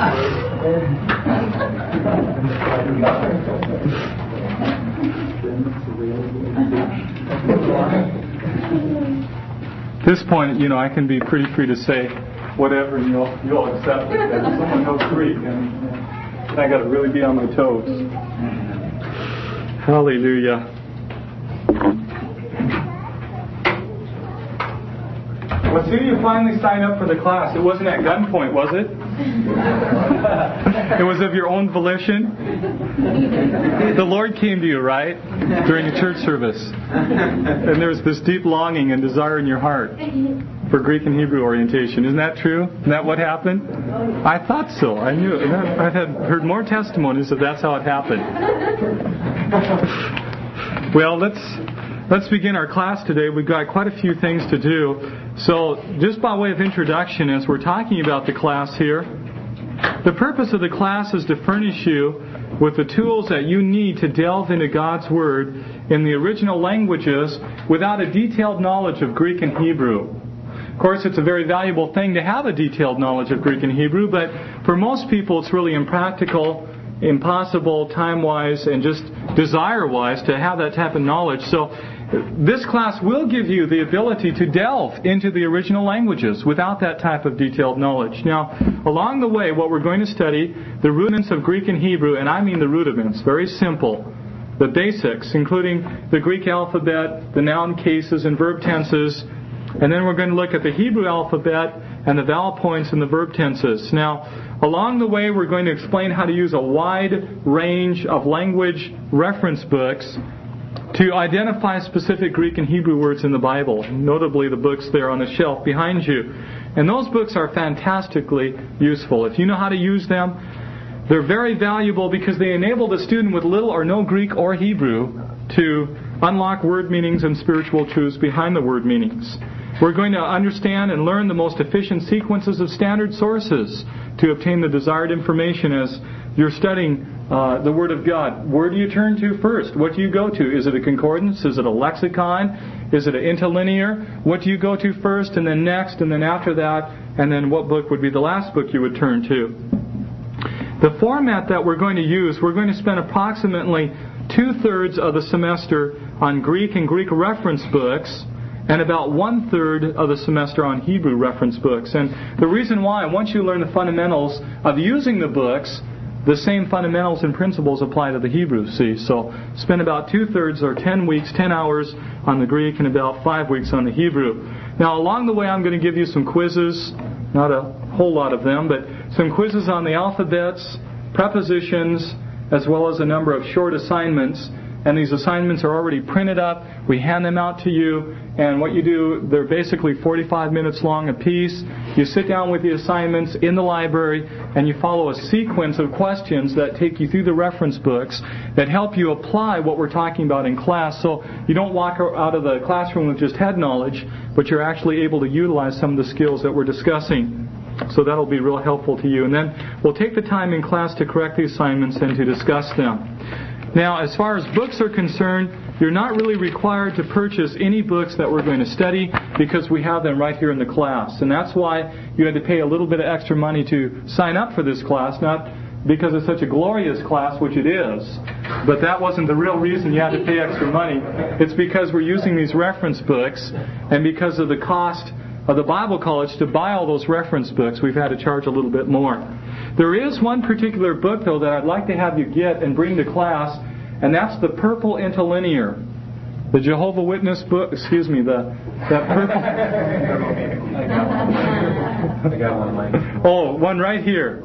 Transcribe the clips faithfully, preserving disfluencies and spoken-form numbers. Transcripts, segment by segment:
At this point, you know, I can be pretty free to say whatever, and you'll you'll accept it. That if someone knows Greek, and, and I got to really be on my toes. Hallelujah. Well, as soon as you finally signed up for the class, it wasn't at gunpoint, was it? It was of your own volition. The Lord came to you, right? During a church service. And there was this deep longing and desire in your heart for Greek and Hebrew orientation. Isn't that true? Isn't that what happened? I thought so. I knew. I had heard more testimonies that that's how it happened. Well, let's let's begin our class today. We've got quite a few things to do. So, just by way of introduction, as we're talking about the class here, the purpose of the class is to furnish you with the tools that you need to delve into God's Word in the original languages without a detailed knowledge of Greek and Hebrew. Of course, it's a very valuable thing to have a detailed knowledge of Greek and Hebrew, but for most people it's really impractical, impossible, time-wise, and just desire-wise to have that type of knowledge. So, this class will give you the ability to delve into the original languages without that type of detailed knowledge. Now, along the way, what we're going to study, the rudiments of Greek and Hebrew, and I mean the rudiments, very simple, the basics, including the Greek alphabet, the noun cases and verb tenses, and then we're going to look at the Hebrew alphabet and the vowel points and the verb tenses. Now, along the way, we're going to explain how to use a wide range of language reference books to identify specific Greek and Hebrew words in the Bible, notably the books there on the shelf behind you. And those books are fantastically useful. If you know how to use them, they're very valuable because they enable the student with little or no Greek or Hebrew to unlock word meanings and spiritual truths behind the word meanings. We're going to understand and learn the most efficient sequences of standard sources to obtain the desired information as you're studying uh, the Word of God. Where do you turn to first? What do you go to? Is it a concordance? Is it a lexicon? Is it an interlinear? What do you go to first and then next and then after that? And then what book would be the last book you would turn to? The format that we're going to use, we're going to spend approximately two-thirds of the semester on Greek and Greek reference books, and about one-third of the semester on Hebrew reference books. And the reason why, once you learn the fundamentals of using the books, the same fundamentals and principles apply to the Hebrew, see. So spend about two-thirds or ten weeks, ten hours on the Greek and about five weeks on the Hebrew. Now, along the way, I'm going to give you some quizzes, not a whole lot of them, but some quizzes on the alphabets, prepositions, as well as a number of short assignments. And these assignments are already printed up. We hand them out to you. And what you do, they're basically forty-five minutes long a piece. You sit down with the assignments in the library and you follow a sequence of questions that take you through the reference books that help you apply what we're talking about in class. So you don't walk out of the classroom with just head knowledge, but you're actually able to utilize some of the skills that we're discussing. So that'll be real helpful to you. And then we'll take the time in class to correct the assignments and to discuss them. Now, as far as books are concerned, you're not really required to purchase any books that we're going to study because we have them right here in the class. And that's why you had to pay a little bit of extra money to sign up for this class, not because it's such a glorious class, which it is, but that wasn't the real reason you had to pay extra money. It's because we're using these reference books, and because of the cost of the Bible College to buy all those reference books, we've had to charge a little bit more. There is one particular book, though, that I'd like to have you get and bring to class, and that's the Purple Interlinear. The Jehovah Witness book, excuse me, the that purple... I got one, Mike. Oh, one right here.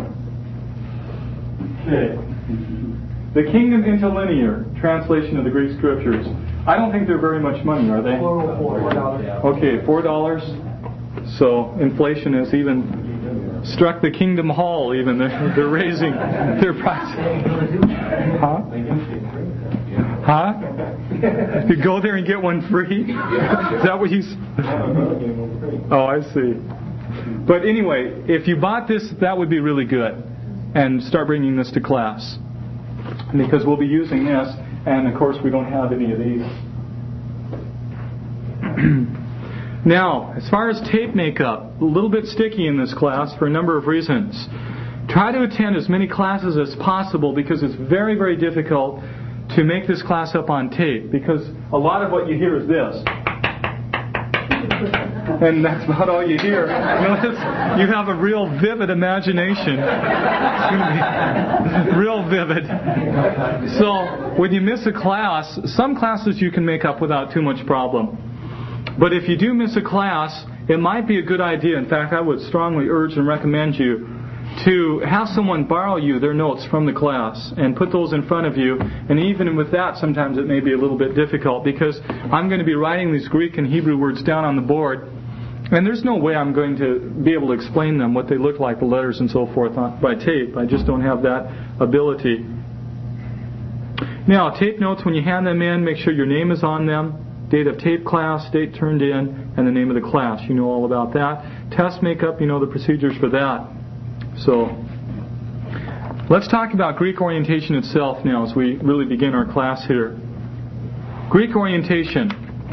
Okay. The Kingdom Interlinear, translation of the Greek Scriptures. I don't think they're very much money, are they? Four dollars. Okay, four dollars. So inflation has even struck the Kingdom Hall. Even they're, they're raising their price. Huh? Huh? You go there and get one free? Is that what you? Oh, I see. But anyway, if you bought this, that would be really good, and start bringing this to class, because we'll be using this. And, of course, we don't have any of these. Now, as far as tape makeup, a little bit sticky in this class for a number of reasons. Try to attend as many classes as possible because it's very, very difficult to make this class up on tape because a lot of what you hear is this. And that's about all you hear. You have a real vivid imagination. It's going to be real vivid. So when you miss a class, some classes you can make up without too much problem. But if you do miss a class, it might be a good idea. In fact, I would strongly urge and recommend you to have someone borrow you their notes from the class and put those in front of you. And even with that, sometimes it may be a little bit difficult because I'm going to be writing these Greek and Hebrew words down on the board. And there's no way I'm going to be able to explain them, what they look like, the letters and so forth, by tape. I just don't have that ability. Now, tape notes, when you hand them in, make sure your name is on them, date of tape class, date turned in, and the name of the class. You know all about that. Test makeup, you know the procedures for that. So, let's talk about Greek orientation itself now as we really begin our class here. Greek orientation.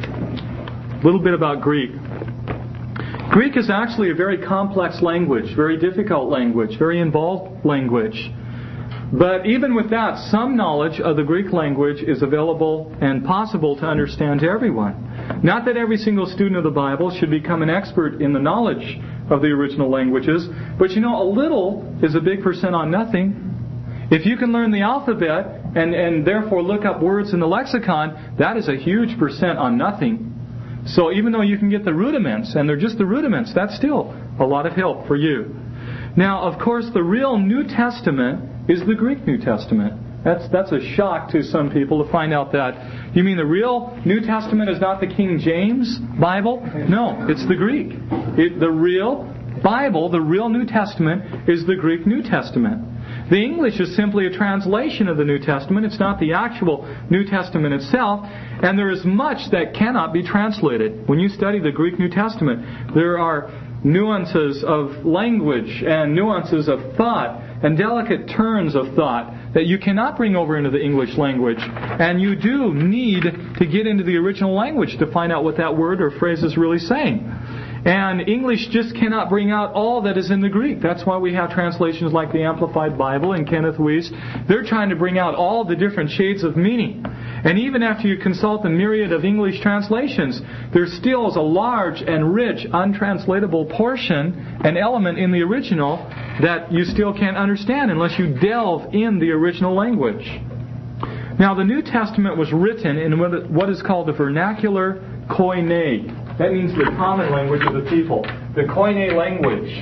A little bit about Greek. Greek is actually a very complex language, very difficult language, very involved language. But even with that, some knowledge of the Greek language is available and possible to understand to everyone. Not that every single student of the Bible should become an expert in the knowledge of the original languages, but you know, a little is a big percent on nothing. If you can learn the alphabet and, and therefore look up words in the lexicon, that is a huge percent on nothing. So even though you can get the rudiments, and they're just the rudiments, that's still a lot of help for you. Now, of course, the real New Testament is the Greek New Testament. That's that's a shock to some people to find out that. You mean the real New Testament is not the King James Bible? No, it's the Greek. It, the real Bible, the real New Testament, is the Greek New Testament. The English is simply a translation of the New Testament. It's not the actual New Testament itself. And there is much that cannot be translated. When you study the Greek New Testament, there are nuances of language and nuances of thought and delicate turns of thought that you cannot bring over into the English language. And you do need to get into the original language to find out what that word or phrase is really saying. And English just cannot bring out all that is in the Greek. That's why we have translations like the Amplified Bible and Kenneth Wuest. They're trying to bring out all the different shades of meaning. And even after you consult the myriad of English translations, there still is a large and rich, untranslatable portion, an element in the original that you still can't understand unless you delve in the original language. Now, the New Testament was written in what is called the vernacular koine. That means the common language of the people. The Koine language.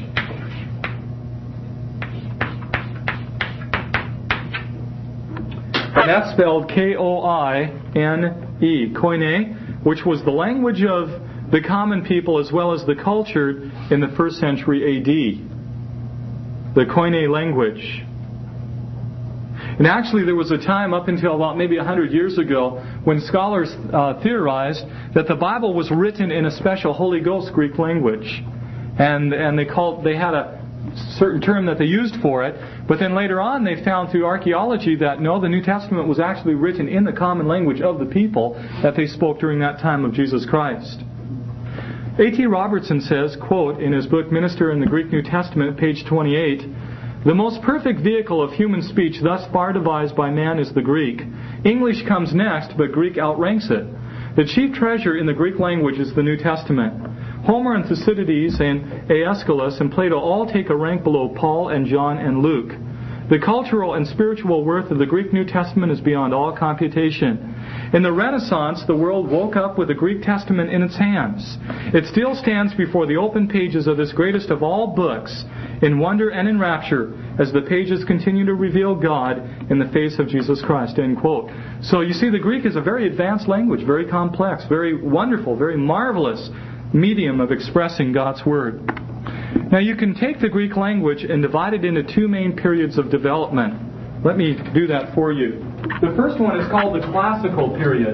And that's spelled K O I N E. Koine, which was the language of the common people as well as the cultured in the first century A D. The Koine language. And actually there was a time up until about maybe a hundred years ago when scholars uh, theorized that the Bible was written in a special Holy Ghost Greek language. And and they called they had a certain term that they used for it. But then later on they found through archaeology that no, the New Testament was actually written in the common language of the people that they spoke during that time of Jesus Christ. A T Robertson says, quote, in his book Minister in the Greek New Testament, page twenty-eight, "The most perfect vehicle of human speech thus far devised by man is the Greek. English comes next, but Greek outranks it. The chief treasure in the Greek language is the New Testament. Homer and Thucydides and Aeschylus and Plato all take a rank below Paul and John and Luke. The cultural and spiritual worth of the Greek New Testament is beyond all computation. In the Renaissance, the world woke up with the Greek Testament in its hands. It still stands before the open pages of this greatest of all books in wonder and in rapture as the pages continue to reveal God in the face of Jesus Christ." End quote. So you see, the Greek is a very advanced language, very complex, very wonderful, very marvelous medium of expressing God's Word. Now you can take the Greek language and divide it into two main periods of development. Let me do that for you. The first one is called the classical period.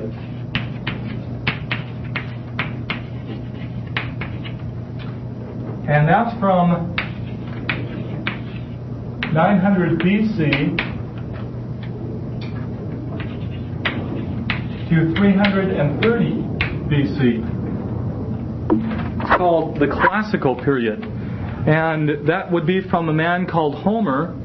And that's from nine hundred B C to three hundred thirty B C. It's called the classical period. And that would be from a man called Homer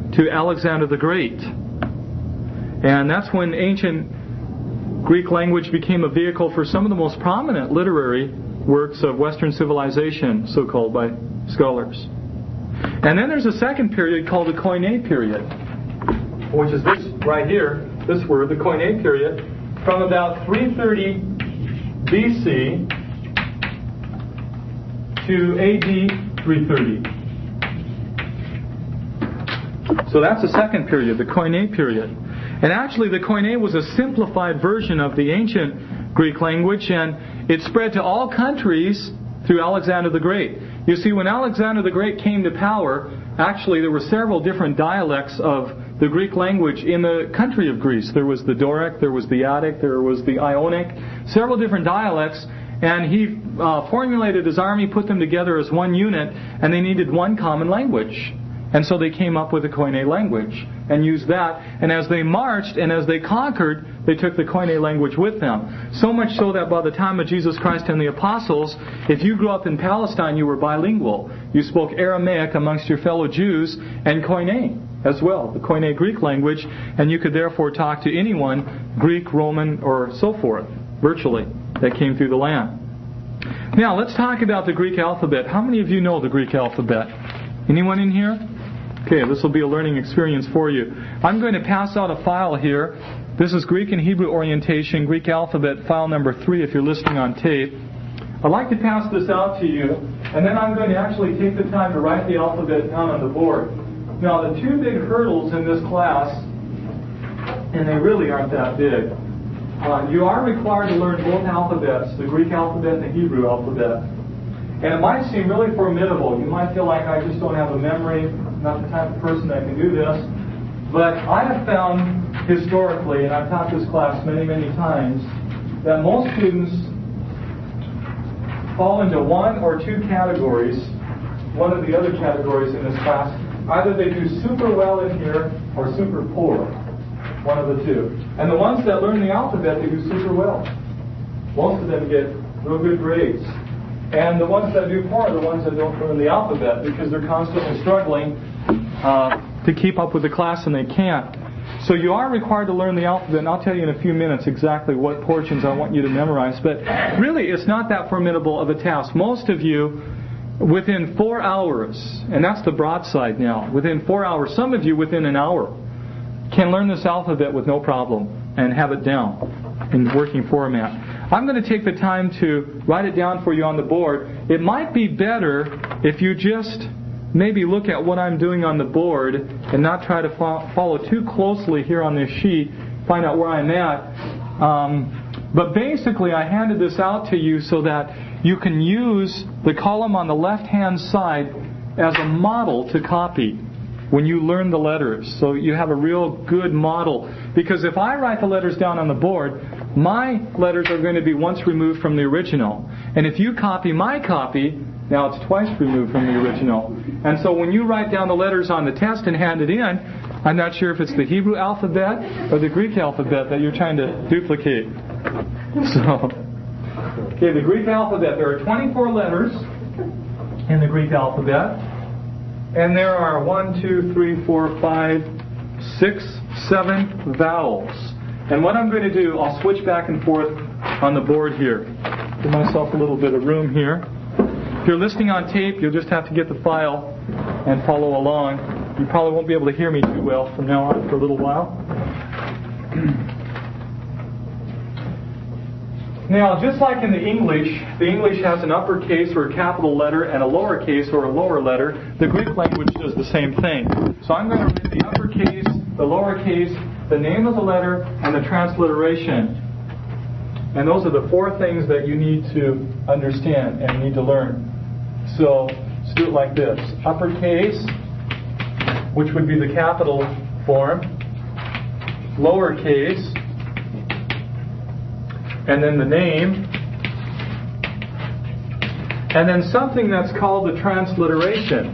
to Alexander the Great. And that's when ancient Greek language became a vehicle for some of the most prominent literary works of Western civilization, so-called by scholars. And then there's a second period called the Koine period, which is this right here, this word, the Koine period, from about three thirty B C to A D three thirty. So that's the second period, the Koine period. And actually the Koine was a simplified version of the ancient Greek language, and it spread to all countries through Alexander the Great. You see, when Alexander the Great came to power, actually there were several different dialects of the Greek language in the country of Greece. There was the Doric, there was the Attic, there was the Ionic, several different dialects, and he uh, formulated his army, put them together as one unit, and they needed one common language. And so they came up with the Koine language and used that. And as they marched and as they conquered, they took the Koine language with them. So much so that by the time of Jesus Christ and the apostles, if you grew up in Palestine, you were bilingual. You spoke Aramaic amongst your fellow Jews and Koine as well, the Koine Greek language, and you could therefore talk to anyone, Greek, Roman, or so forth, virtually, that came through the land. Now, let's talk about the Greek alphabet. How many of you know the Greek alphabet? Anyone in here? Okay, this will be a learning experience for you. I'm going to pass out a file here. This is Greek and Hebrew Orientation, Greek Alphabet, file number three if you're listening on tape. I'd like to pass this out to you, and then I'm going to actually take the time to write the alphabet down on the board. Now, the two big hurdles in this class, and they really aren't that big, uh, you are required to learn both alphabets, the Greek alphabet and the Hebrew alphabet. And it might seem really formidable. You might feel like I just don't have a memory, not the type of person that can do this. But I have found historically, and I've taught this class many, many times, that most students fall into one or two categories, one of the other categories in this class. Either they do super well in here or super poor, one of the two. And the ones that learn the alphabet, they do super well. Most of them get real good grades. And the ones that do poor are the ones that don't learn the alphabet because they're constantly struggling uh, to keep up with the class and they can't. So you are required to learn the alphabet, and I'll tell you in a few minutes exactly what portions I want you to memorize. But really, it's not that formidable of a task. Most of you, within four hours, and that's the broadside now, within four hours, some of you within an hour, can learn this alphabet with no problem and have it down in working format. I'm going to take the time to write it down for you on the board. It might be better if you just maybe look at what I'm doing on the board and not try to fo- follow too closely here on this sheet, find out where I'm at. Um, but basically, I handed this out to you so that you can use the column on the left-hand side as a model to copy when you learn the letters. So you have a real good model. Because if I write the letters down on the board, my letters are going to be once removed from the original. And if you copy my copy, now it's twice removed from the original. And so when you write down the letters on the test and hand it in, I'm not sure if it's the Hebrew alphabet or the Greek alphabet that you're trying to duplicate. So, okay, the Greek alphabet, there are twenty-four letters in the Greek alphabet. And there are one, two, three, four, five, six, seven vowels. And what I'm going to do, I'll switch back and forth on the board here. Give myself a little bit of room here. If you're listening on tape, you'll just have to get the file and follow along. You probably won't be able to hear me too well from now on for a little while. Now, just like in the English, the English has an uppercase or a capital letter and a lowercase or a lower letter. The Greek language does the same thing. So I'm going to read the uppercase, the lowercase, the name of the letter, and the transliteration. And those are the four things that you need to understand and need to learn. So let's do it like this. Uppercase, which would be the capital form. Lowercase, and then the name, and then something that's called the transliteration.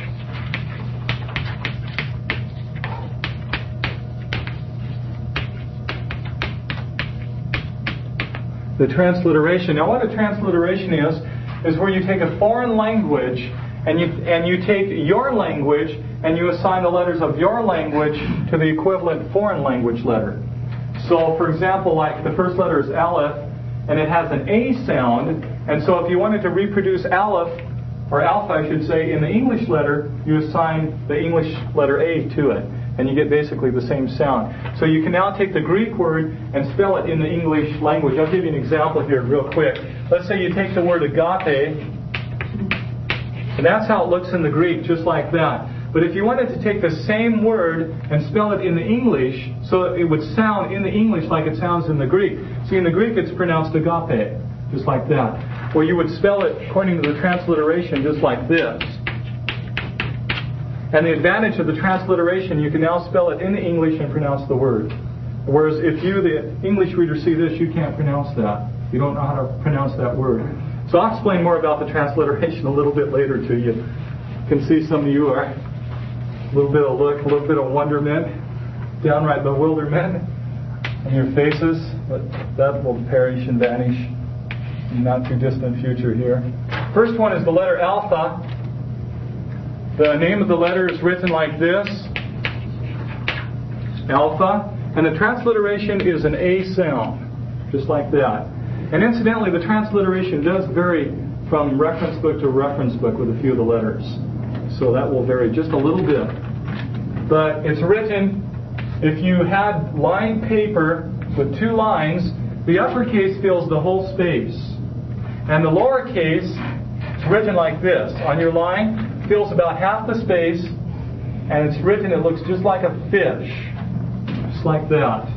The transliteration. Now, what a transliteration is, is where you take a foreign language and you and you take your language and you assign the letters of your language to the equivalent foreign language letter. So, for example, like the first letter is Aleph, and it has an A sound, and so if you wanted to reproduce Aleph, or Alpha, I should say, in the English letter, you assign the English letter A to it, and you get basically the same sound. So you can now take the Greek word and spell it in the English language. I'll give you an example here real quick. Let's say you take the word agape, and that's how it looks in the Greek, just like that. But if you wanted to take the same word and spell it in the English, so that it would sound in the English like it sounds in the Greek. See, in the Greek it's pronounced agape, just like that. Or you would spell it according to the transliteration, just like this. And the advantage of the transliteration, you can now spell it in the English and pronounce the word. Whereas if you, the English reader, see this, you can't pronounce that. You don't know how to pronounce that word. So I'll explain more about the transliteration a little bit later to you. You can see some of you are a little bit of look, a little bit of wonderment, downright bewilderment on your faces, but that will perish and vanish in not too distant future here. First one is the letter Alpha. The name of the letter is written like this, Alpha, and the transliteration is an A sound, just like that. And incidentally, the transliteration does vary from reference book to reference book with a few of the letters. So that will vary just a little bit. But it's written, if you had lined paper with two lines, the uppercase fills the whole space. And the lowercase is written like this. On your line, fills about half the space, and it's written, it looks just like a fish. Just like that.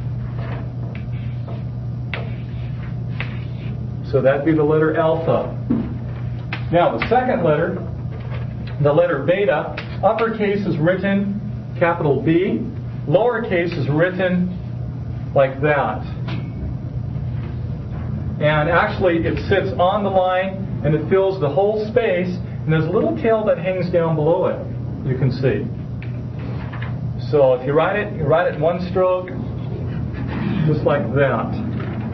So that'd be the letter Alpha. Now the second letter, the letter Beta, uppercase is written capital B, lowercase is written like that. And actually it sits on the line and it fills the whole space, and there's a little tail that hangs down below it, you can see. So if you write it, you write it in one stroke, just like that.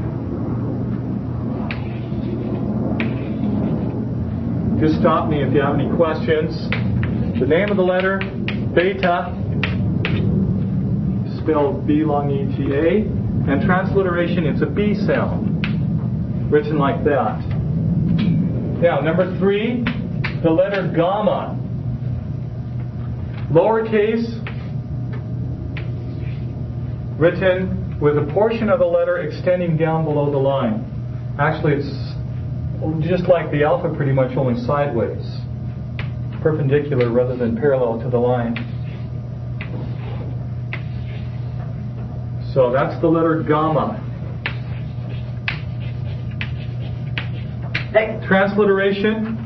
Just stop me if you have any questions. The name of the letter, Beta, spelled B long E T A, and transliteration, it's a B sound, written like that. Now, number three, the letter Gamma. Lowercase, written with a portion of the letter extending down below the line. Actually, it's just like the alpha pretty much, only sideways. Perpendicular rather than parallel to the line. So that's the letter Gamma. Transliteration,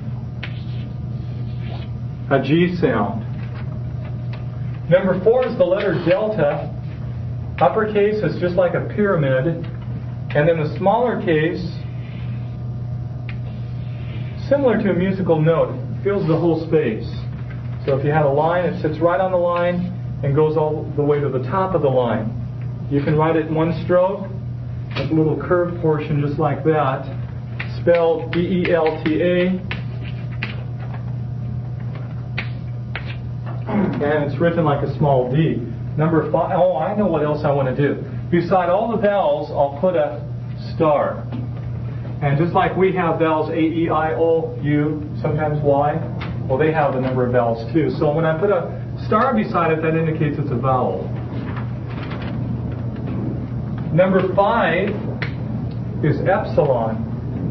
a G sound. Number four is the letter Delta. Uppercase is just like a pyramid. And then the smaller case, similar to a musical note, fills the whole space. So if you had a line, it sits right on the line and goes all the way to the top of the line. You can write it in one stroke, with a little curved portion just like that, spelled B E L T A, and it's written like a small D. Number five, oh, I know what else I want to do. Beside all the vowels, I'll put a star. And just like we have vowels A, E, I, O, U, sometimes Y, well, they have a number of vowels too. So when I put a star beside it, that indicates it's a vowel. Number five is epsilon.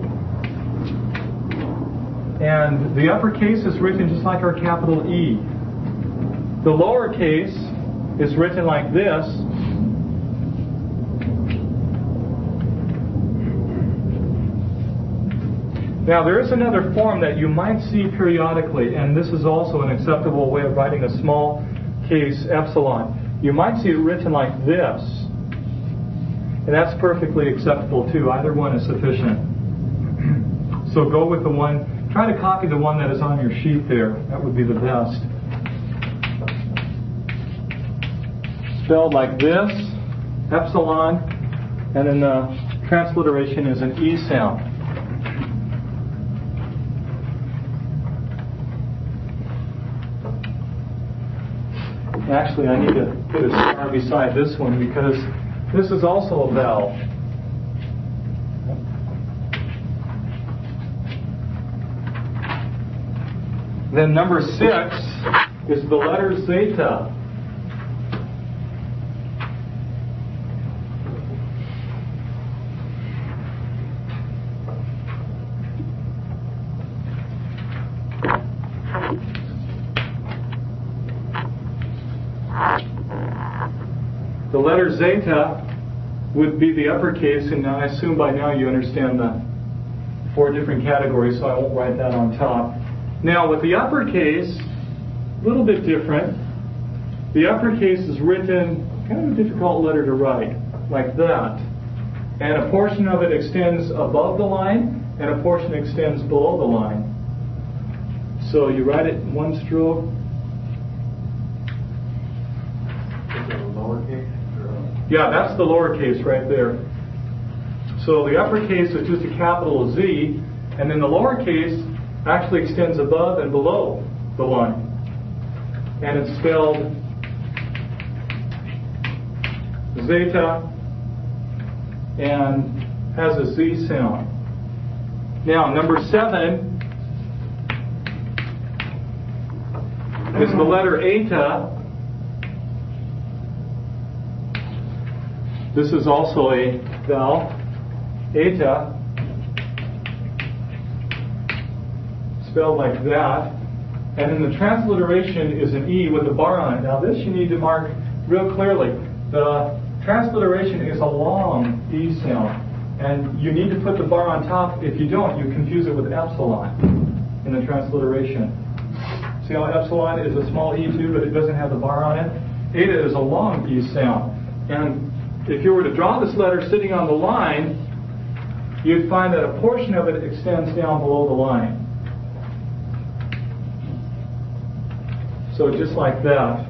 And the uppercase is written just like our capital E. The lowercase is written like this. Now, there is another form that you might see periodically, and this is also an acceptable way of writing a small case epsilon. You might see it written like this, and that's perfectly acceptable too. Either one is sufficient. So go with the one, try to copy the one that is on your sheet there. That would be the best. Spelled like this, epsilon, and then the transliteration is an E sound. Actually, I need to put a star beside this one because this is also a vowel. Then number six is the letter zeta. The letter zeta would be the uppercase, and I assume by now you understand the four different categories, so I won't write that on top. Now, with the uppercase, a little bit different. The uppercase is written, kind of a difficult letter to write, like that. And a portion of it extends above the line, and a portion extends below the line. So you write it in one stroke. Is it a lowercase? Or a... Yeah, that's the lowercase right there. So the uppercase is just a capital Z, and then the lowercase actually extends above and below the line. And it's spelled zeta and has a Z sound. Now, number seven is the letter eta. This is also a vowel. Eta. Spelled like that. And then the transliteration is an E with a bar on it. Now this you need to mark real clearly. The transliteration is a long E sound. And you need to put the bar on top. If you don't, you confuse it with epsilon in the transliteration. See how epsilon is a small E too, but it doesn't have the bar on it? Eta is a long E sound. And if you were to draw this letter sitting on the line, you'd find that a portion of it extends down below the line. So just like that.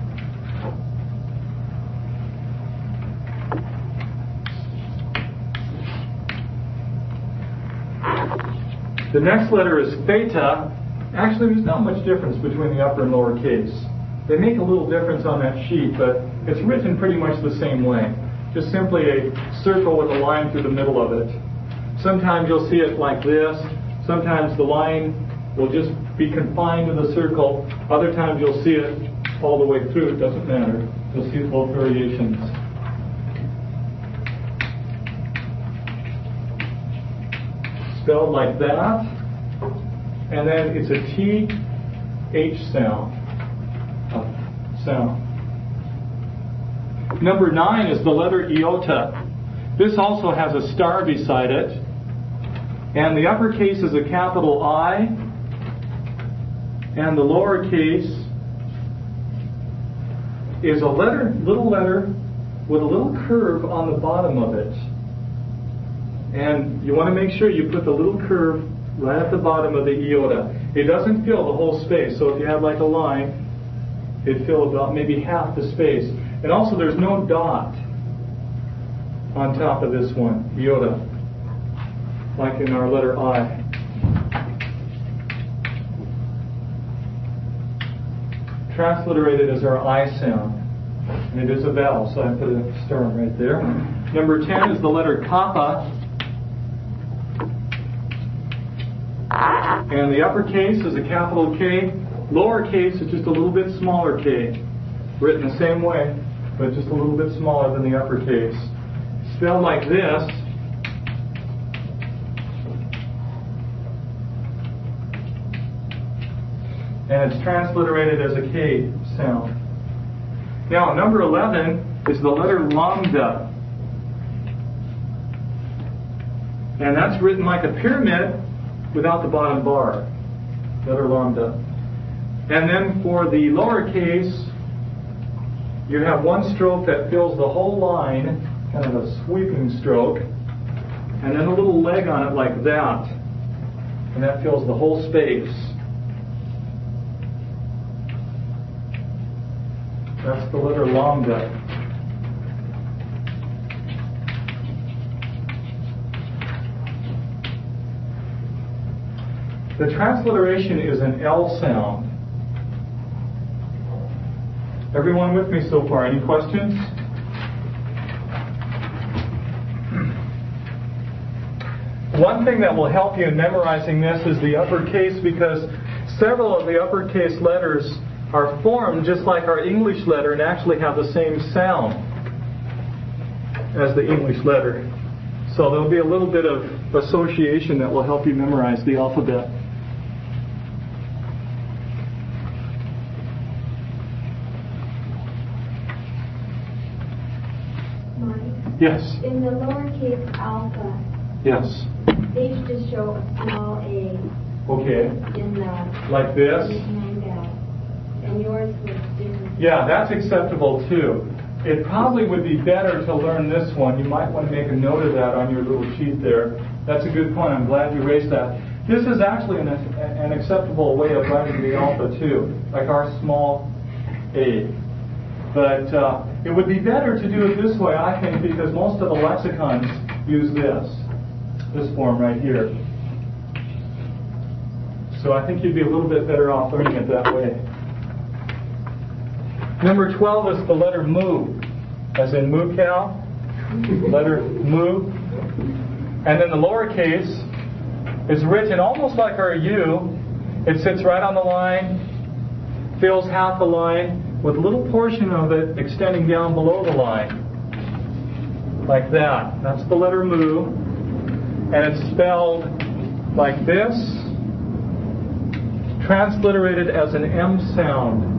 The next letter is theta. Actually, there's not much difference between the upper and lower case. They make a little difference on that sheet, but it's written pretty much the same way. Just simply a circle with a line through the middle of it. Sometimes you'll see it like this. Sometimes the line will just be confined to the circle. Other times you'll see it all the way through. It doesn't matter. You'll see both variations. Spelled like that. And then it's a T H sound. Uh, sound. Number nine is the letter iota. This also has a star beside it. And the uppercase is a capital I. And the lowercase is a letter, little letter with a little curve on the bottom of it. And you want to make sure you put the little curve right at the bottom of the iota. It doesn't fill the whole space. So if you had like a line, it'd fill about maybe half the space. And also there's no dot on top of this one, iota, like in our letter I. Transliterated as our I sound. And it is a vowel, so I put a star right there. Number ten is the letter kappa. And the uppercase is a capital K. Lowercase is just a little bit smaller K. Written the same way, but just a little bit smaller than the uppercase. Spelled like this. And it's transliterated as a K sound. Now, number eleven is the letter lambda. And that's written like a pyramid without the bottom bar. Letter lambda. And then for the lowercase, you have one stroke that fills the whole line, kind of a sweeping stroke, and then a little leg on it like that. And that fills the whole space. That's the letter lambda. The transliteration is an L sound. Everyone with me so far? Any questions? One thing that will help you in memorizing this is the uppercase, because several of the uppercase letters are formed just like our English letter and actually have the same sound as the English letter. So there'll be a little bit of association that will help you memorize the alphabet. Mike? Yes. In the lowercase alpha, Yes. they used to show a small a Okay. in the Like this? in the handout, and yours was different. Yeah, that's acceptable too. It probably would be better to learn this one. You might want to make a note of that on your little sheet there. That's a good point. I'm glad you raised that. This is actually an, an acceptable way of writing the alpha too, like our small a. But uh, it would be better to do it this way, I think, because most of the lexicons use this, this form right here. So I think you'd be a little bit better off learning it that way. Number twelve is the letter mu, as in moo cow, letter mu. And then the lowercase is written almost like our U. It sits right on the line, fills half the line, with a little portion of it extending down below the line. Like that. That's the letter mu. And it's spelled like this, transliterated as an M sound.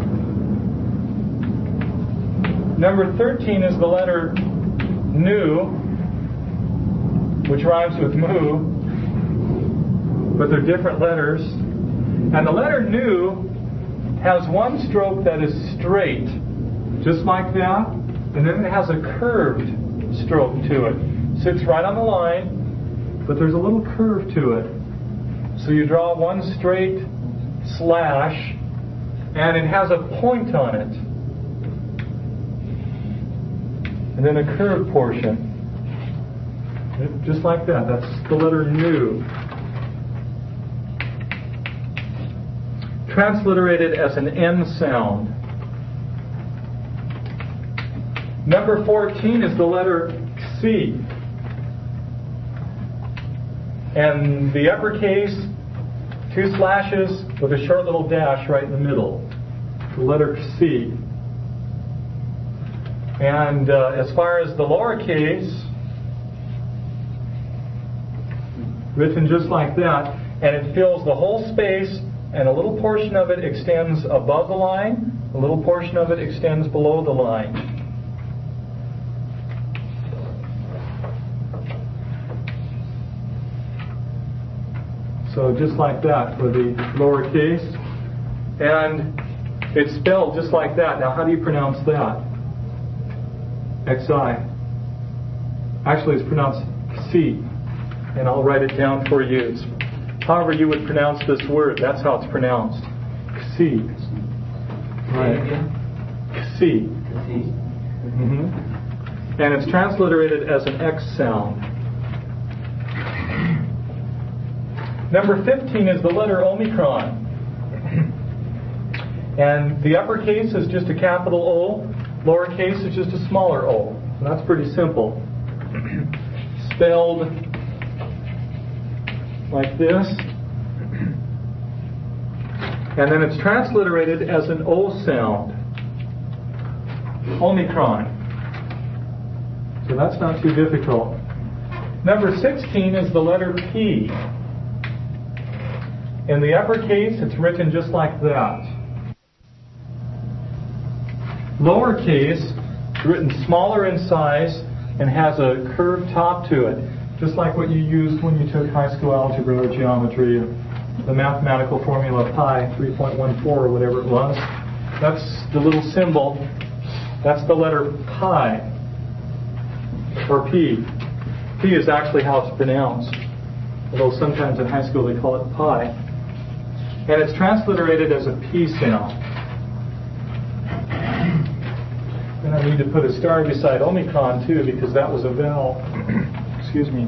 Number thirteen is the letter nu, which rhymes with moo, but they're different letters. And the letter nu has one stroke that is straight, just like that, and then it has a curved stroke to it. Sits right on the line, but there's a little curve to it. So you draw one straight slash, and it has a point on it. And then a curved portion. Just like that. That's the letter nu. Transliterated as an N sound. Number fourteen is the letter C. And the uppercase, two slashes with a short little dash right in the middle. The letter C. And uh, as far as the lowercase, written just like that, and it fills the whole space, and a little portion of it extends above the line, a little portion of it extends below the line. So just like that for the lowercase. And it's spelled just like that. Now how do you pronounce that? X I. Actually it's pronounced C. And I'll write it down for you. It's however you would pronounce this word, that's how it's pronounced. C. Right. C. Mm-hmm. And it's transliterated as an X sound. Number fifteen is the letter Omicron. And the uppercase is just a capital O, lowercase is just a smaller O. And that's pretty simple. Spelled like this. And then it's transliterated as an O sound. Omicron. So that's not too difficult. Number sixteen is the letter P. In the uppercase, it's written just like that. Lowercase, written smaller in size and has a curved top to it, just like what you used when you took high school algebra or geometry, the mathematical formula pi three point one four or whatever it was. That's the little symbol. That's the letter pi, or P. P is actually how it's pronounced, although sometimes in high school they call it pi. And it's transliterated as a P sound. And I need to put a star beside Omicron too, because that was a vowel. Excuse me.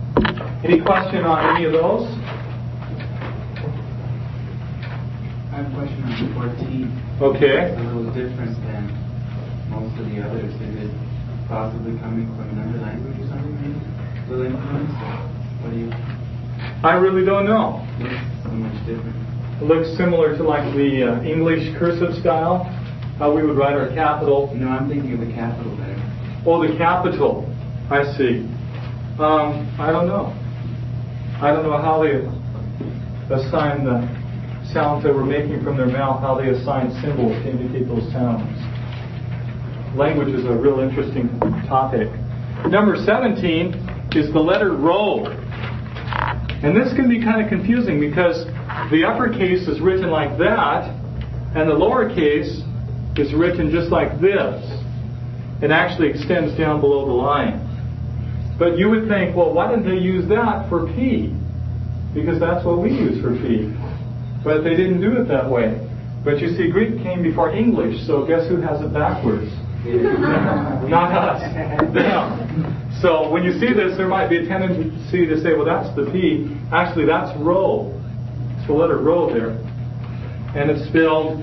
Any question on any of those? I have a question on fourteen. Okay. It's a little different than most of the others. Is it possibly coming from another language or something, maybe? A little influence? What do you... I really don't know. It's so much different. It looks similar to like the uh, English cursive style, how we would write our capital. No, I'm thinking of the capital letter. Oh, the capital. I see. Um, I don't know. I don't know how they assign the sounds they were making from their mouth, how they assign symbols to indicate those sounds. Language is a real interesting topic. Number seventeen is the letter rho. And this can be kind of confusing because the uppercase is written like that, and the lowercase is written just like this. It actually extends down below the line. But you would think, well, why didn't they use that for P? Because that's what we use for P. But they didn't do it that way. But you see, Greek came before English, so guess who has it backwards? Not us. Them. So when you see this, there might be a tendency to say, well, that's the P. Actually, that's rho. It's the letter rho there. And it's spelled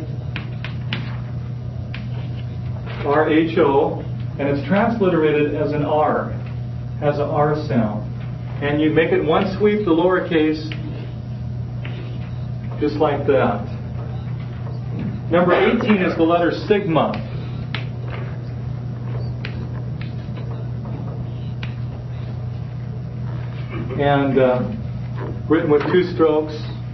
R H O, and it's transliterated as an R. Has an R sound. And you make it one sweep, the lowercase, just like that. Number eighteen is the letter sigma. And uh, written with two strokes.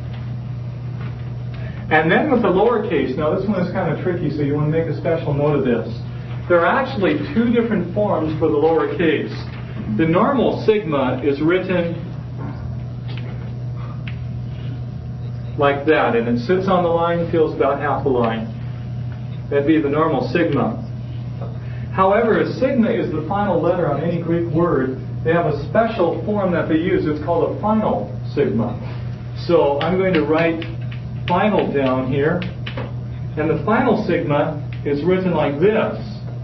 And then with the lowercase, now this one is kind of tricky, so you want to make a special note of this. There are actually two different forms for the lowercase. The normal sigma is written like that, and it sits on the line, fills about half the line. That'd be the normal sigma. However, a sigma is the final letter on any Greek word. They have a special form that they use. It's called a final sigma. So I'm going to write final down here, and the final sigma is written like this.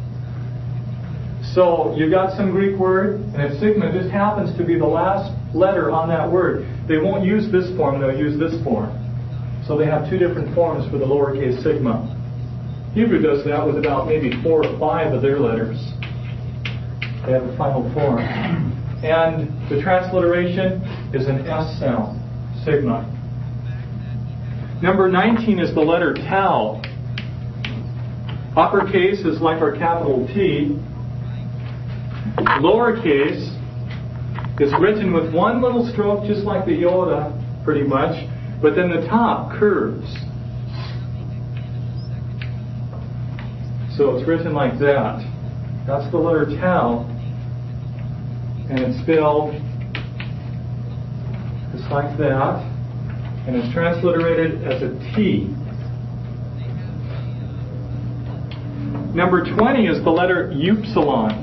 So you got some Greek word, and if sigma just happens to be the last letter on that word, they won't use this form, they'll use this form. So they have two different forms for the lowercase sigma. Hebrew does that with about maybe four or five of their letters. They have the final form. And the transliteration is an S sound, sigma. Number nineteen is the letter tau. Uppercase is like our capital T. Lowercase is written with one little stroke, just like the iota, pretty much, but then the top curves. So it's written like that. That's the letter tau, and it's spelled just like that, and it's transliterated as a T. Number twenty is the letter upsilon.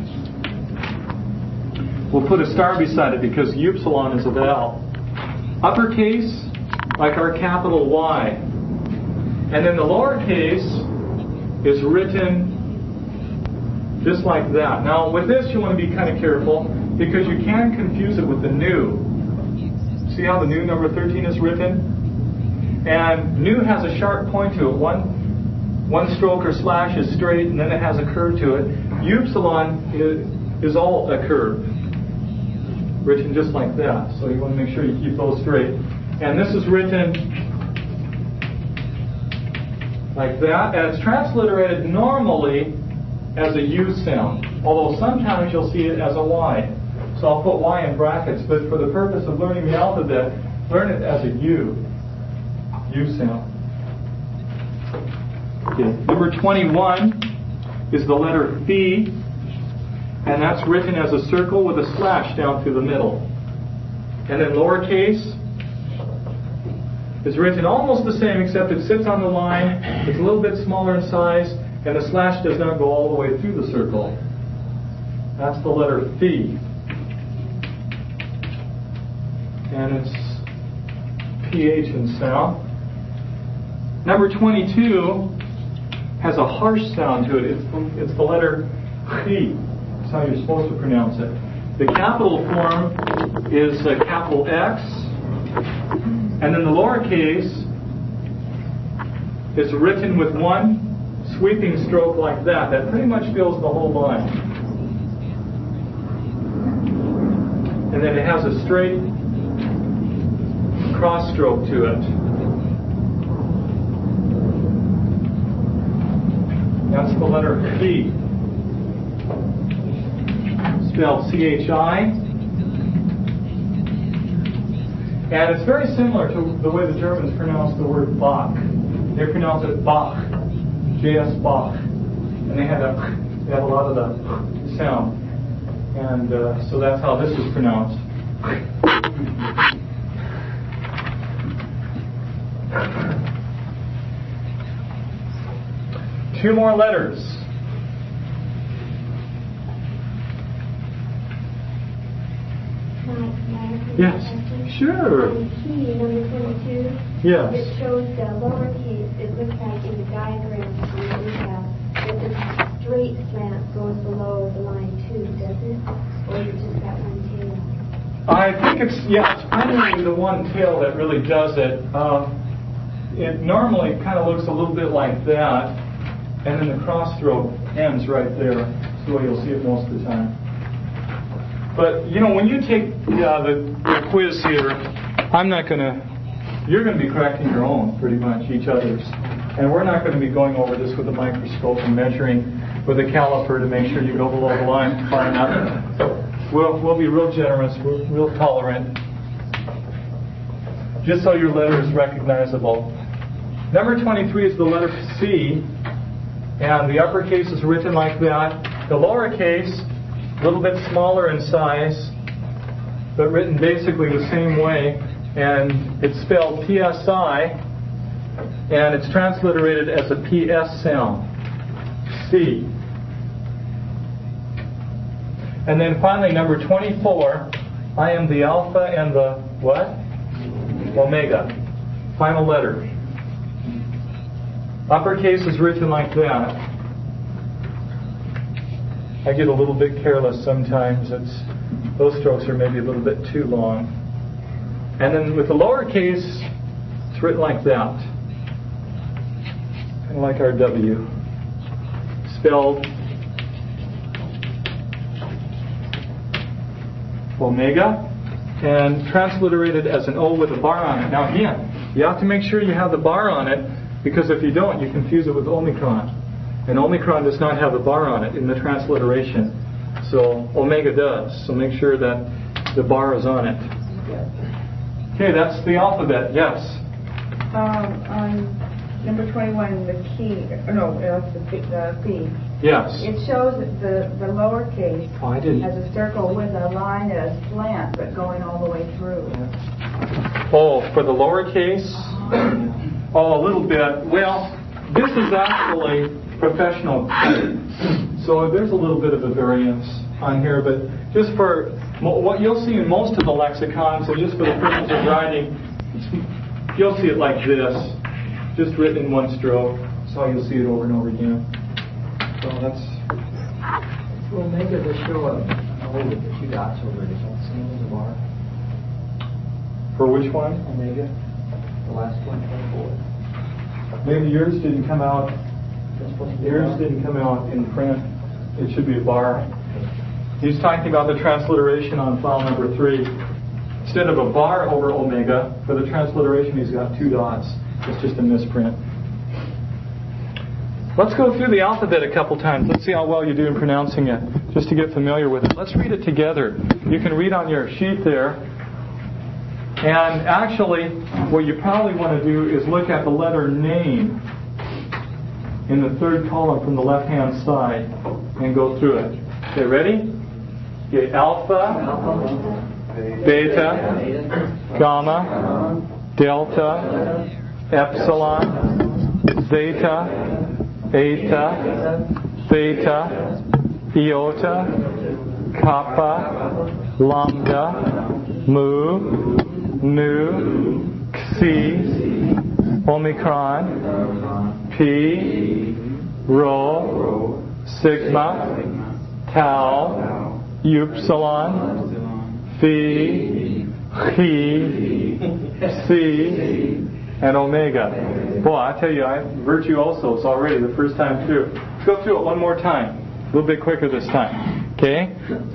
We'll put a star beside it because upsilon is a vowel. Uppercase, like our capital Y. And then the lowercase is written just like that. Now, with this, you want to be kind of careful because you can confuse it with the nu. See how the nu number thirteen is written? And nu has a sharp point to it. One, one stroke or slash is straight, and then it has a curve to it. Upsilon is, is all a curve, written just like that. So you want to make sure you keep those straight. And this is written like that, and it's transliterated normally as a U sound, although sometimes you'll see it as a Y. So I'll put Y in brackets, but for the purpose of learning the alphabet, learn it as a U. U sound. Okay. Number twenty-one is the letter Phi, and that's written as a circle with a slash down through the middle. And then lowercase is written almost the same, except it sits on the line, it's a little bit smaller in size, and the slash does not go all the way through the circle. That's the letter Phi. And it's P H in sound. Number twenty-two has a harsh sound to it. It's the, it's the letter Chi. That's how you're supposed to pronounce it. The capital form is a capital X, and then the lowercase is written with one sweeping stroke like that. That pretty much fills the whole line. And then it has a straight cross stroke to it. That's the letter P. Spelled C H I. And it's very similar to the way the Germans pronounce the word Bach. They pronounce it Bach. J S Bach. And they have, a, they have a lot of the sound. And uh, so that's how this is pronounced. Two more letters. Yes, sure. On key number twenty-two, Yes. it shows the lowercase. It looks like in the diagram that we have that the straight slant goes below the line too, does it? Or is it just that one tail? I think it's, yeah, it's primarily the one tail that really does it. Um, it normally kind of looks a little bit like that, and then the cross stroke ends right there. That's the way you'll see it most of the time. But, you know, when you take uh, the, the quiz here, I'm not going to, you're going to be correcting your own, pretty much, each other's. And we're not going to be going over this with a microscope and measuring with a caliper to make sure you go below the line far enough. We'll, we'll be real generous, we're real tolerant, just so your letter is recognizable. Number twenty-three is the letter C, and the uppercase is written like that. The lowercase, a little bit smaller in size, but written basically the same way, and it's spelled P S I, and it's transliterated as a P S sound, C. And then finally, number twenty-four, I am the alpha and the what? Omega. Final letter. Uppercase is written like that. I get a little bit careless sometimes. It's those strokes are maybe a little bit too long. And then with the lowercase, it's written like that. Kind of like our W. Spelled Omega, and transliterated as an O with a bar on it. Now again, you have to make sure you have the bar on it, because if you don't, you confuse it with Omicron. And Omicron does not have a bar on it in the transliteration. So Omega does. So make sure that the bar is on it. Okay, that's the alphabet. Yes? Um, on number twenty-one, the key, no, that's the C. The C. Yes. It shows that the, the lowercase Oh, I didn't. has a circle with a line and a slant, but going all the way through. Oh, for the lowercase? Oh, a little bit. Well, this is actually professional. So there's a little bit of a variance on here, but just for what you'll see in most of the lexicons, and just for the purpose of writing, you'll see it like this, just written in one stroke. So you'll see it over and over again. So that's. Will Omega just show up oh, with the two dots over it? Is that the same as the bar? For which one? Omega, the last one, twenty-four. Maybe yours didn't come out. Yours didn't come out in print. It should be a bar. He's talking about the transliteration on file number three. Instead of a bar over Omega, for the transliteration he's got two dots. It's just a misprint. Let's go through the alphabet a couple times. Let's see how well you do in pronouncing it, just to get familiar with it. Let's read it together. You can read on your sheet there. And actually, what you probably want to do is look at the letter name in the third column from the left-hand side and go through it. Okay, ready? Okay, alpha, beta, gamma, delta, epsilon, zeta, eta, theta, iota, kappa, lambda, mu, nu, xi, omicron, pi, rho, sigma, tau, upsilon, phi, chi, psi, and omega. Boy, I tell you, I virtue also. It's already the first time through. Let's go through it one more time. A little bit quicker this time. Okay?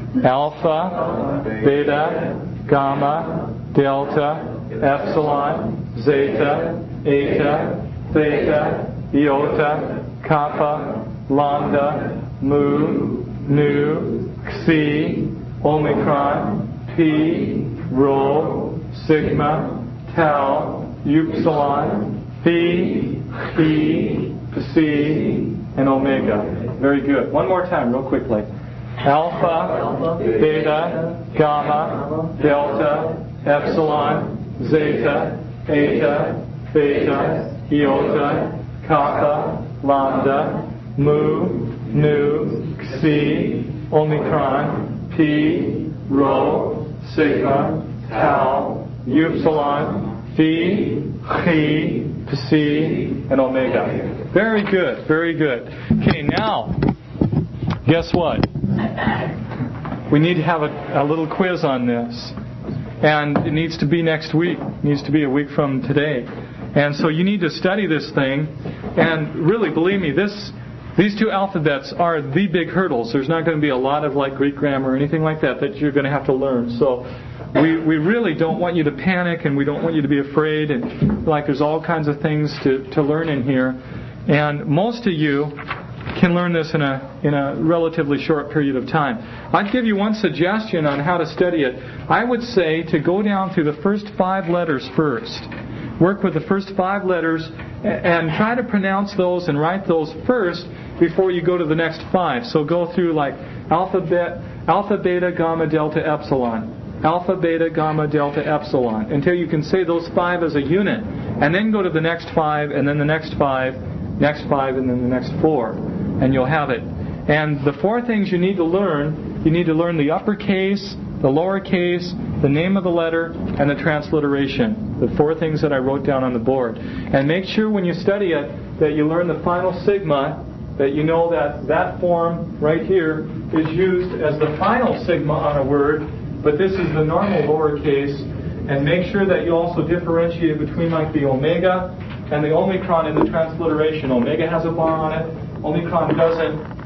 Alpha, beta, gamma, delta, epsilon, zeta, eta, theta, iota, kappa, lambda, mu, nu, xi, omicron, pi, rho, sigma, tau, upsilon, phi, phi, psi, and omega. Very good. One more time, real quickly. Alpha, beta, gamma, delta, epsilon, zeta, eta, theta, iota, kappa, lambda, mu, nu, xi, omicron, pi, rho, sigma, tau, upsilon, phi, chi, psi, and omega. Very good, very good. Okay, now, guess what? We need to have a, a little quiz on this. And it needs to be next week. It needs to be a week from today. And so you need to study this thing. And really, believe me, this these two alphabets are the big hurdles. There's not going to be a lot of like Greek grammar or anything like that that you're going to have to learn. So we, we really don't want you to panic, and we don't want you to be afraid. And like there's all kinds of things to, to learn in here. And most of you can learn this in a in a relatively short period of time. I'd give you one suggestion on how to study it. I would say to go down through the first five letters first. Work with the first five letters and try to pronounce those and write those first before you go to the next five. So go through like alphabet, alpha, beta, gamma, delta, epsilon. Alpha, beta, gamma, delta, epsilon. Until you can say those five as a unit. And then go to the next five, and then the next five, next five, and then the next four. And you'll have it. And the four things you need to learn, you need to learn the uppercase, the lowercase, the name of the letter, and the transliteration. The four things that I wrote down on the board. And make sure when you study it that you learn the final sigma, that you know that that form right here is used as the final sigma on a word, but this is the normal lowercase. And make sure that you also differentiate between like the omega and the omicron in the transliteration. Omega has a bar on it, omicron doesn't.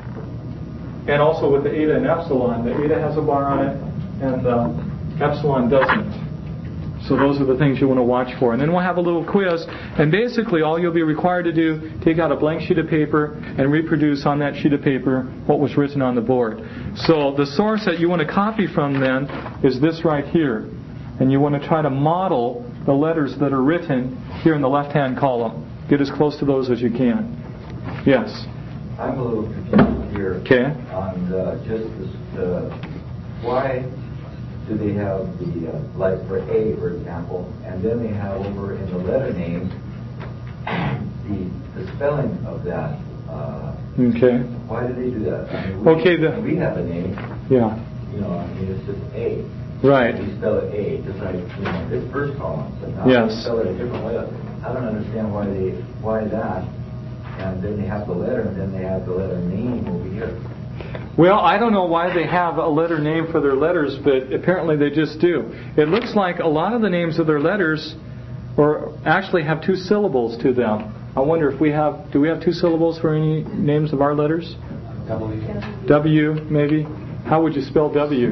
And also with the eta and epsilon, the eta has a bar on it, and the epsilon doesn't. So those are the things you want to watch for. And then we'll have a little quiz, and basically all you'll be required to do, take out a blank sheet of paper and reproduce on that sheet of paper what was written on the board. So the source that you want to copy from then is this right here. And you want to try to model the letters that are written here in the left-hand column. Get as close to those as you can. Yes? I'm a little confused here. Okay. On uh, just this, uh, why do they have the, uh, like for A, for example, and then they have over in the letter name the, the spelling of that. Uh, okay. Why do they do that? I mean, we, okay. The, we have a name. Yeah. You know, I mean, it's just A. Right. We spell it A, just like, you know, this first column. But now yes. we spell it a different way. I don't understand why they, why that. And then they have the letter, and then they have the letter name over here. Well, I don't know why they have a letter name for their letters, but apparently they just do. It looks like a lot of the names of their letters or actually have two syllables to them. I wonder if we have, do we have two syllables for any names of our letters? W. W, maybe? How would you spell W?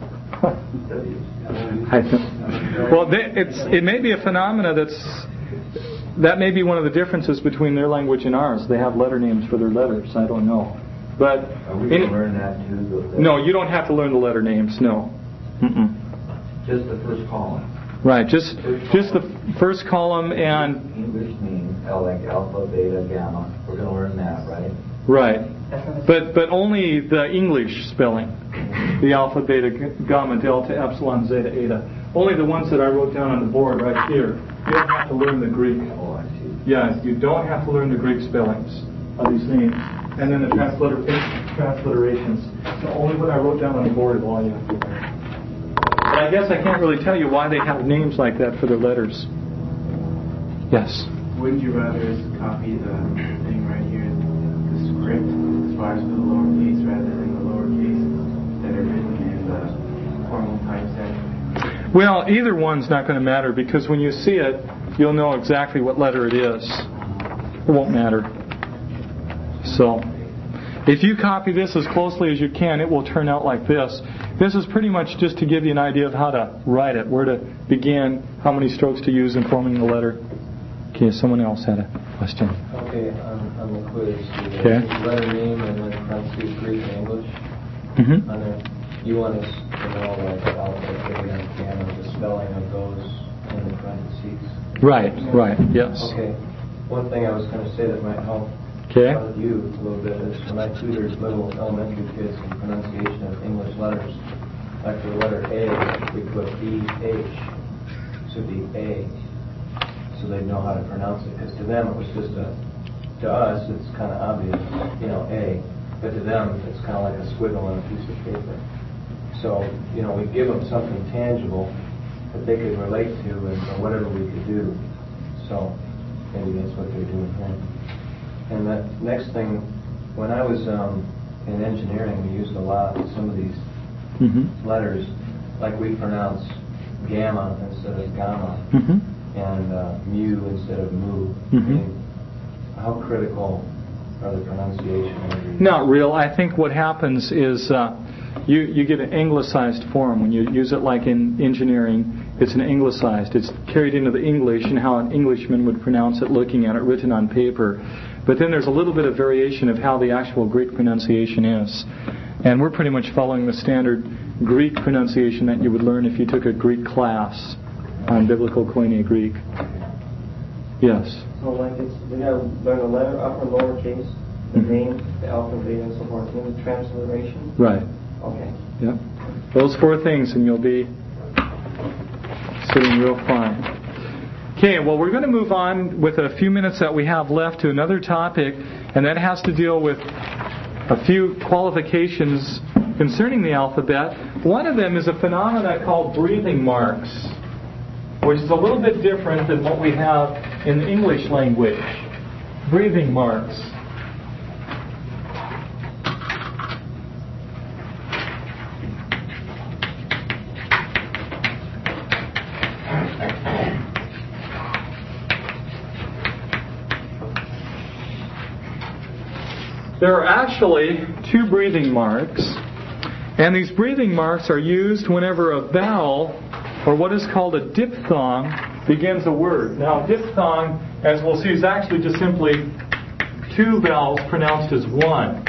W. I know. Well, they, it's, it may be a phenomena that's, that may be one of the differences between their language and ours. They have letter names for their letters. I don't know. But Are we going to learn that too? No, you don't have to learn the letter names. No. Mm-mm. Just the first column. Right. Just just the first column and English names, like alpha, beta, gamma. We're going to learn that, right? Right. But but only the English spelling. The alpha, beta, gamma, delta, epsilon, zeta, eta. Only the ones that I wrote down on the board right here. You don't have to learn the Greek. Oh, I see. Yeah, you don't have to learn the Greek spellings of these names. And then the transliter- transliterations. So only what I wrote down on the board is all you have to learn. But I guess I can't really tell you why they have names like that for their letters. Yes? Wouldn't you rather copy the thing right here, the script, as far as for the lowercase, rather than the lowercase that are written in the formal typeset? Well, either one's not going to matter, because when you see it, you'll know exactly what letter it is. It won't matter. So, if you copy this as closely as you can, it will turn out like this. This is pretty much just to give you an idea of how to write it, where to begin, how many strokes to use in forming the letter. Okay, someone else had a question. Okay, on, on the quiz, the Okay. letter name and then parentheses Greek and English. Mm-hmm. On there, you want us to know like alphabet, beta, and gamma, the spelling of those in the parentheses. Right, right, yes. Okay. One thing I was going to say that might help Okay. out you a little bit is when I tutored little elementary kids in pronunciation of English letters, like the letter A, we put B H, should be A, so they'd know how to pronounce it. Because to them it was just a, to us it's kind of obvious, you know, A, but to them it's kind of like a squiggle on a piece of paper. So, you know, we give them something tangible that they could relate to and or whatever we could do. So maybe that's what they're doing here. And that next thing, when I was um, in engineering, we used a lot of some of these Mm-hmm. letters, like we pronounce gamma instead of gamma, Mm-hmm. and uh, mu instead of mu. Mm-hmm. I mean, how critical are the pronunciation of these? Not real. I think what happens is uh, you, you get an anglicized form. When you use it like in engineering, it's an anglicized. It's carried into the English and how an Englishman would pronounce it looking at it written on paper. But then there's a little bit of variation of how the actual Greek pronunciation is. And we're pretty much following the standard Greek pronunciation that you would learn if you took a Greek class on Biblical Koine Greek. Yes? So like it's, we gotta learn the letter, upper, lower case, the name, the alphabet, and so forth, and the transliteration? Right. Okay. Yep. Those four things and you'll be sitting real fine. Okay, well we're going to move on with a few minutes that we have left to another topic, and that has to deal with a few qualifications concerning the alphabet. One of them is a phenomenon called breathing marks, which is a little bit different than what we have in the English language. Breathing marks. There are actually two breathing marks, and these breathing marks are used whenever a vowel, or what is called a diphthong, begins a word. Now, diphthong, as we'll see, is actually just simply two vowels pronounced as one.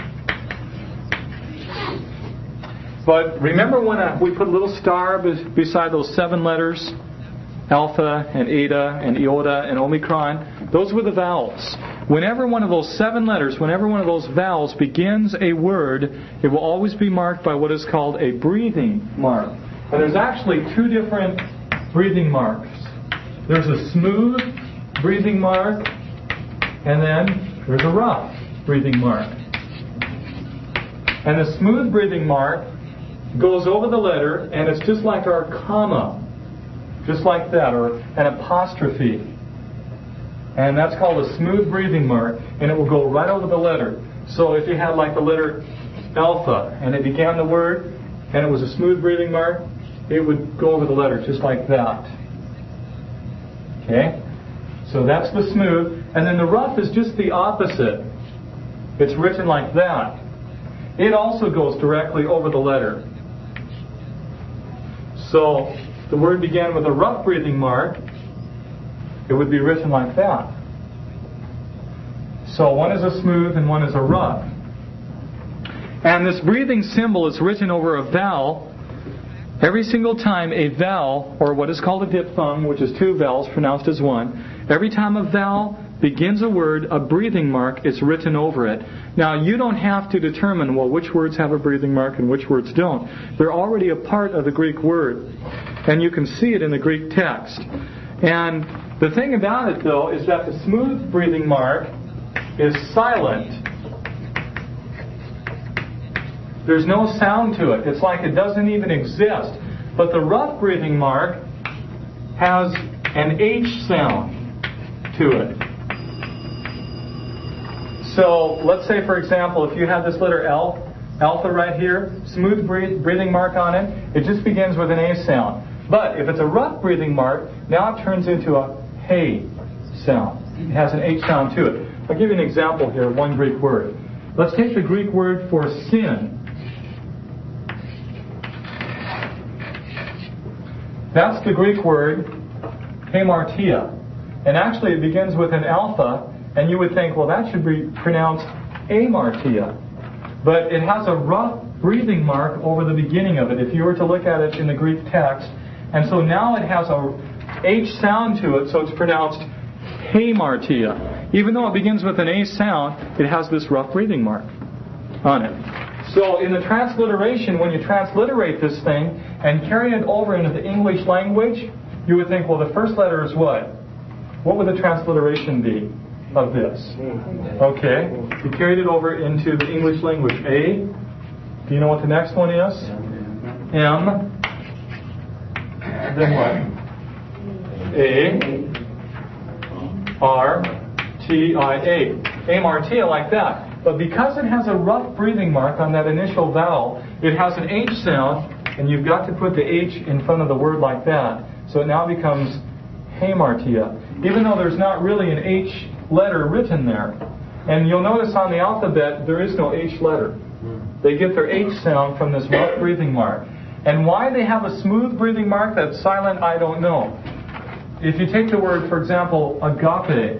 But remember when uh, we put a little star beside those seven letters, alpha and eta and iota and omicron? Those were the vowels. Whenever one of those seven letters, whenever one of those vowels begins a word, it will always be marked by what is called a breathing mark. And there's actually two different breathing marks. There's a smooth breathing mark, and then there's a rough breathing mark. And the smooth breathing mark goes over the letter, and it's just like our comma, just like that, or an apostrophe. And that's called a smooth breathing mark, and it will go right over the letter. So if you had like the letter alpha, and it began the word, and it was a smooth breathing mark, it would go over the letter just like that. Okay? So that's the smooth. And then the rough is just the opposite. It's written like that. It also goes directly over the letter. So the word began with a rough breathing mark. It would be written like that. So one is a smooth and one is a rough. And this breathing symbol is written over a vowel. Every single time a vowel, or what is called a diphthong, which is two vowels pronounced as one, every time a vowel begins a word, a breathing mark is written over it. Now, you don't have to determine, well, which words have a breathing mark and which words don't. They're already a part of the Greek word. And you can see it in the Greek text. And the thing about it, though, is that the smooth breathing mark is silent. There's no sound to it. It's like it doesn't even exist. But the rough breathing mark has an H sound to it. So let's say, for example, if you have this letter L, alpha right here, smooth breathing mark on it, it just begins with an A sound. But if it's a rough breathing mark, now it turns into a hey sound. It has an H sound to it. I'll give you an example here, one Greek word. Let's take the Greek word for sin. That's the Greek word hamartia. And actually it begins with an alpha, and you would think, well, that should be pronounced amartia. But it has a rough breathing mark over the beginning of it, if you were to look at it in the Greek text. And so now it has a H sound to it, so it's pronounced hamartia. Even though it begins with an A sound, it has this rough breathing mark on it. So in the transliteration, when you transliterate this thing and carry it over into the English language, you would think, well, the first letter is what? What would the transliteration be of this? Okay. You carried it over into the English language. A. Do you know what the next one is? M. Then what? A. R. T. I. A. Amartia, like that. But because it has a rough breathing mark on that initial vowel, it has an H sound, and you've got to put the H in front of the word like that. So it now becomes hamartia, even though there's not really an H letter written there. And you'll notice on the alphabet, there is no H letter. They get their H sound from this rough breathing mark. And why they have a smooth breathing mark that's silent, I don't know. If you take the word, for example, agape.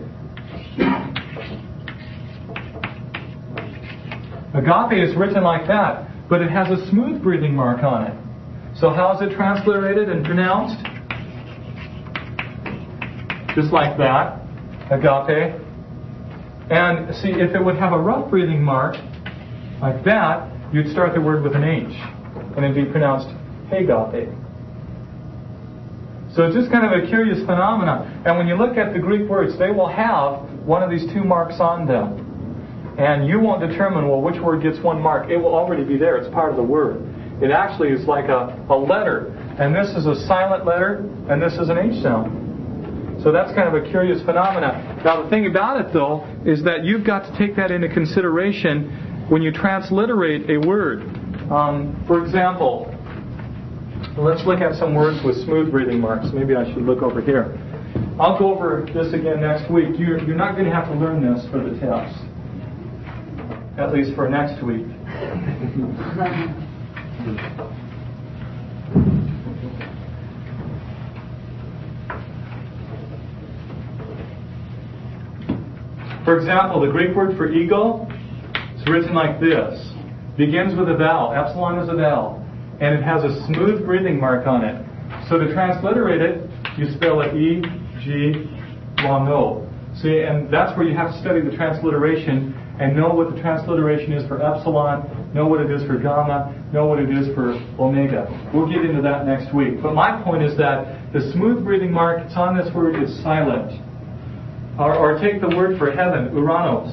Agape is written like that, but it has a smooth breathing mark on it. So how is it transliterated and pronounced? Just like that. Agape. And see, if it would have a rough breathing mark, like that, you'd start the word with an H, and it'd be pronounced agape. So it's just kind of a curious phenomenon. And when you look at the Greek words, they will have one of these two marks on them. And you won't determine, well, which word gets one mark. It will already be there. It's part of the word. It actually is like a, a letter. And this is a silent letter, and this is an H sound. So that's kind of a curious phenomenon. Now, the thing about it, though, is that you've got to take that into consideration when you transliterate a word. Um, for example, let's look at some words with smooth breathing marks. Maybe I should look over here. I'll go over this again next week. You're, you're not going to have to learn this for the test. At least for next week. For example, the Greek word for eagle is written like this. Begins with a vowel. Epsilon is a vowel. And it has a smooth breathing mark on it. So to transliterate it, you spell it E, G, long O. See, and that's where you have to study the transliteration and know what the transliteration is for epsilon, know what it is for gamma, know what it is for omega. We'll get into that next week. But my point is that the smooth breathing mark that's on this word is silent. Or, or take the word for heaven, Uranos.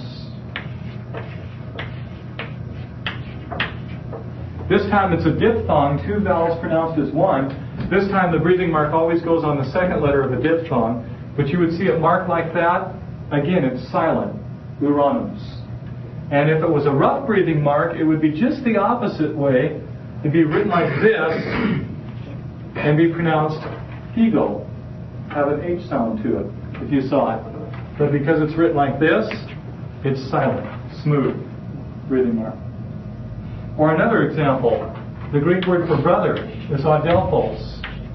This time it's a diphthong, two vowels pronounced as one. This time the breathing mark always goes on the second letter of a diphthong. But you would see it marked like that. Again, it's silent, Uranos. And if it was a rough breathing mark, it would be just the opposite way. It'd be written like this and be pronounced higo. Have an H sound to it, if you saw it. But because it's written like this, it's silent, smooth breathing mark. Or another example, the Greek word for brother is adelphos.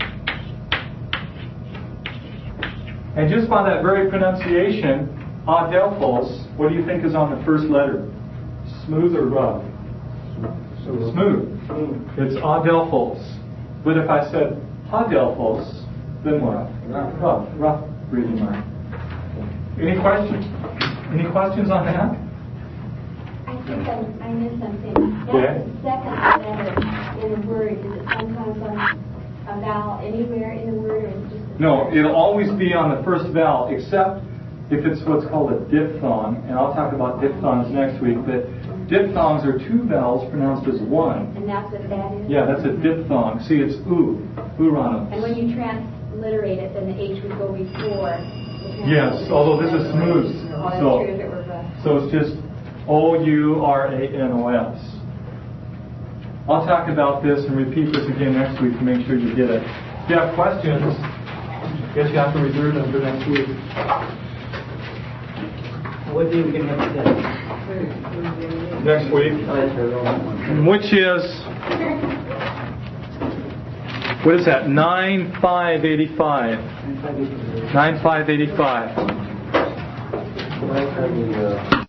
And just by that very pronunciation, adelphos, what do you think is on the first letter? Smooth or rough? Smooth. It's adelphos. But if I said adelphos, then what? Rough. Rough breathing mark. Any questions? Any questions on that? I think I, I missed something. That's Yeah. the second letter in a word. Is it sometimes on a vowel anywhere in the word, or is it just the No, first? it'll always be on the first vowel, except if it's what's called a diphthong. And I'll talk about diphthongs next week. But diphthongs are two vowels pronounced as one. And that's what that is? Yeah, that's a diphthong. See, it's u, uranos. And when you transliterate it, then the H would go before. the Yes, although this is smooth. Oh, that's So, true if it were rough. so it's just O U R A N O S. I'll talk about this and repeat this again next week to make sure you get it. If you have questions, Guess you have to reserve them for next week. What day are we going to have today? Next week. Oh, that's our own one. Which is, what is that? nine five eighty-five. nine five eighty-five. Right on the, uh,